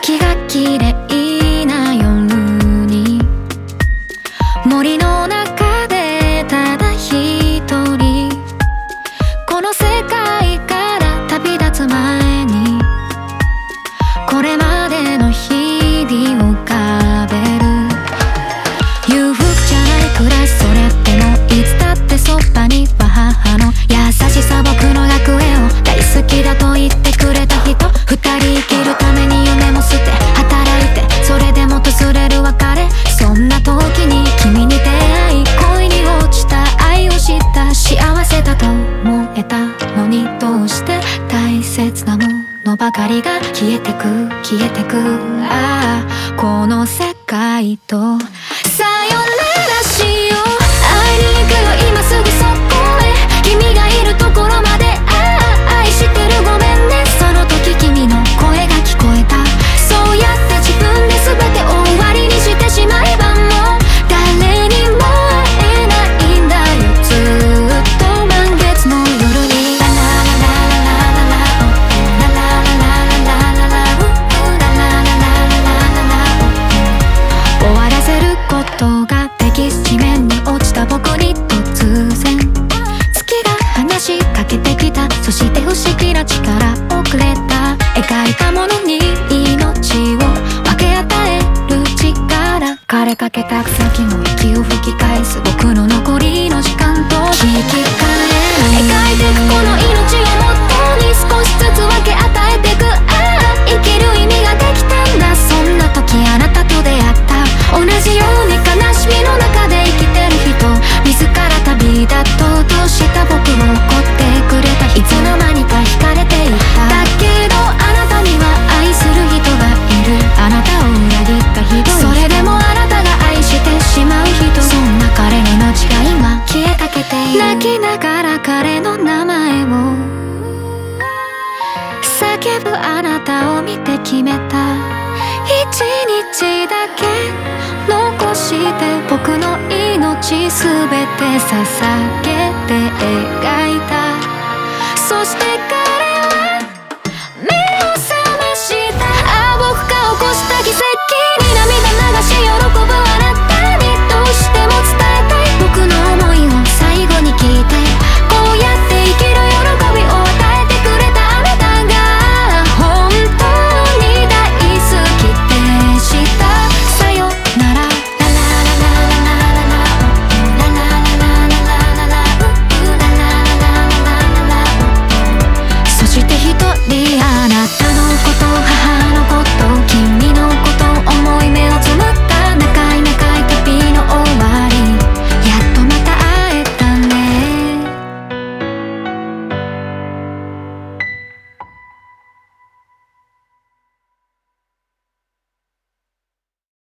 月が綺麗な夜に森の中でただ一人この世界から旅立つ前にこれまでの日々を浮かべる裕福じゃない暮らしそれでもいつだってそばには母の優しさ僕の楽園を大好きだと言ってくれた人二人生きるために夢も捨て働いてそれでも訪れる別れそんな時に君に出会い恋に落ちた愛を知った幸せだと思えたのにどうして大切なものばかりが消えてく消えてくああこの世界とさよならしよう会いに行くよ今すぐそこへ君がいるところまで愛してるごめんねその時君の声が聞こえたそうやって自分で全てを終わりにしてしまえばもう誰にも会えないんだよずっと満月の夜にラララララララ終わらせることができ地面に落ちた僕に突然月が話しかけてきたそして不思議な力をくれた描いたものに命を分け与える力枯れかけた草木の息を吹き返す僕の残りの時間と引き換え描いてくこの命をもとに少しずつ分け与えてく生きる意味ができたんだそんな時あなたと出会った同じように悲しみの中で生きてる人自ら旅立とうとした僕を怒ってくれたいつの間にか惹かれていっただけどあなたには愛する人がいるあなたを裏切ったひどいそれでもあなたが愛してしまう人そんな彼の命が今消えかけている泣きながら彼の名前を叫ぶあなたを見て決めた一日だけ残して僕の命すべて捧げて描いた